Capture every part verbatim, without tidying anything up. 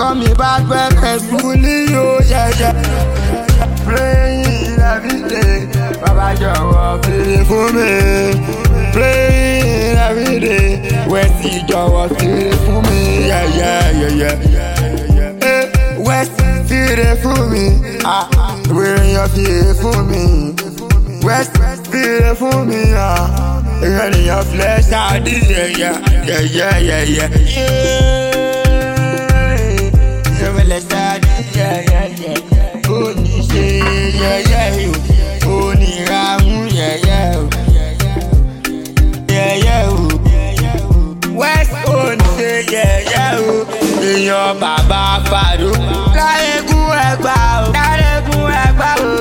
call me back when it's fully you, yeah, yeah. Praying every day, Baba jọ̀wọ́ fìrì fún mi. Praying every day, Westy jọ̀wọ́ fìrì fún mi, yeah, yeah, yeah, yeah. Hey, Westy fìrì fún mi, ah, èèyàn fìrì fún mi. Westy fìrì fún mi, ah, èèyàn flesh out, yeah, yeah, yeah, yeah, yeah, yeah. Yeah, yeah, yeah. Oh, ni say, yeah, yeah, oh, ni ramu, yeah, yeah, yeah, yeah, West, oh, ni say, yeah, yeah, èèyàn bàbá Fàdó. Láyégún Ẹ̀gbá o, Láyégún Ẹ̀gbá o.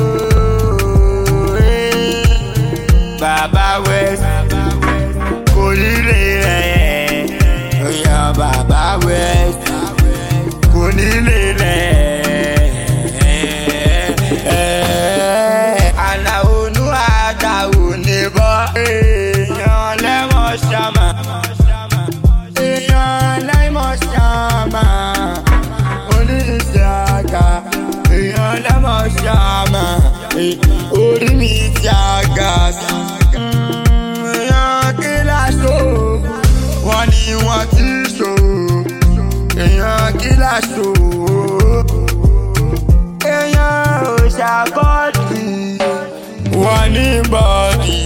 Bàbá West, kò nílé rẹ̀. Èèyàn bàbá West, kò nílé rẹ̀. Èèyàn lẹ́mọ̀ ṣàmà, èèyàn lẹ́mọ̀ ṣàmà, oníṣẹ́ àga, èèyàn lẹ́mọ̀ ṣàmà, orí mi ti àga. Èèyàn kí láṣọ, wọ́n ní wọ́n ti ṣò, èèyàn kí láṣọ, èèyàn ò ṣàbọ̀dì, wọ́n ní bọ́dì.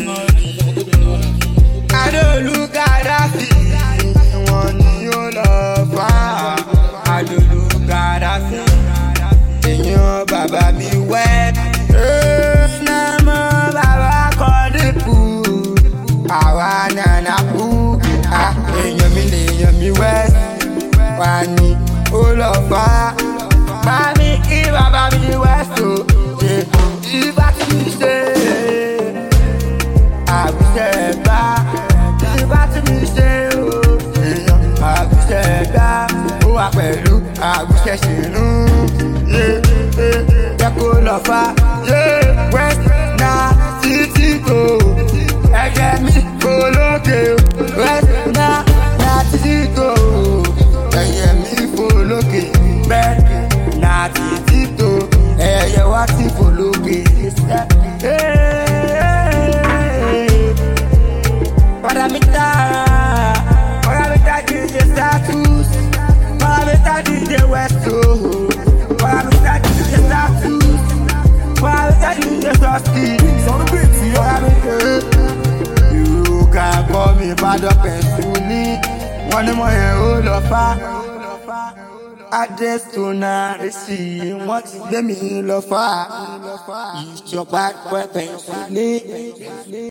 Adolu Gaddafi, wọ́n ní ó lọ fà á. Adolu Gaddafi, èèyàn bàbá mi wẹ́. Nàmọ́ bàbá Kọ́dípù, àwa nànà kú. Èèyàn mi lè yàn mí wẹ́. Wà ní ó lọ fà á. Màmí kí bàbá mi wẹ́ so. Ìbá tí mi ṣe àbíṣẹ́ ẹ̀gbá. Ìbá tí mi ṣe o, èèyàn àbíṣẹ́ ẹ̀gbá. Ó wà pẹ̀lú àbíṣẹ́ ṣìnú. Jẹ́ kó lọ fà West na títí tó. Ẹ̀jẹ̀ mi kò lókè o. West na na títí tó. Ẹ̀jẹ̀ mi kò lókè. Bẹ́ẹ̀ na títí tó. Ẹ̀yẹ wá sí kò lókè. Paramita, Paramita D J status, Paramita D J Westo, Paramita D J status, Paramita D J Sosky, Paramita. You can call me bad up and sunny. One more year old of far. Address to na receive what they mean love far. It's your bad weapon sunny.